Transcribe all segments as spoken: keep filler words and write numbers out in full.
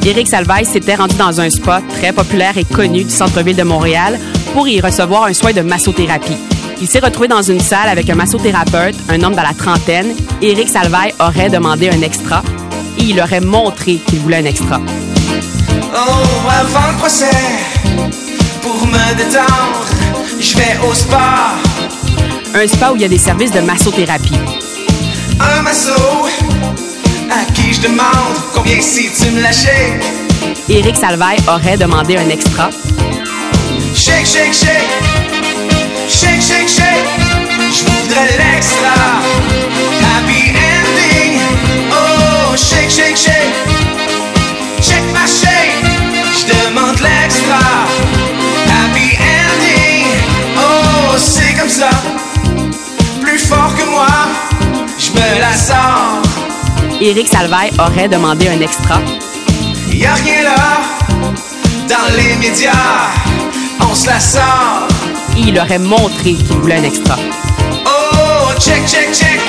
Éric Salvaille s'était rendu dans un spa très populaire et connu du centre-ville de Montréal pour y recevoir un soin de massothérapie. Il s'est retrouvé dans une salle avec un massothérapeute, un homme dans la trentaine. Éric Salvaille aurait demandé un extra et il aurait montré qu'il voulait un extra. Oh, avant le procès, pour me détendre, je vais au spa. Un spa où il y a des services de massothérapie. Un masso, à qui je demande combien si tu me la shakes. Éric Salvaille aurait demandé un extra. Shake, shake, shake. Shake, shake, shake. Je voudrais l'extra. Happy ending. Oh, shake, shake, shake. Check ma shake. Je demande l'extra. Happy ending. Oh, c'est comme ça. Plus fort que moi, je me la sors. Éric Salvaille aurait demandé un extra. Y'a rien là, dans les médias, on se la sort. Et il aurait montré qu'il voulait un extra. Oh, check, check, check.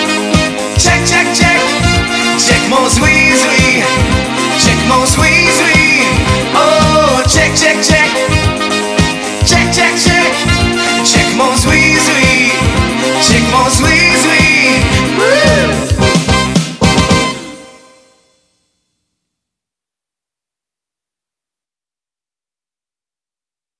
Check, check, check. Check mon zouizoui. Check mon zouizoui.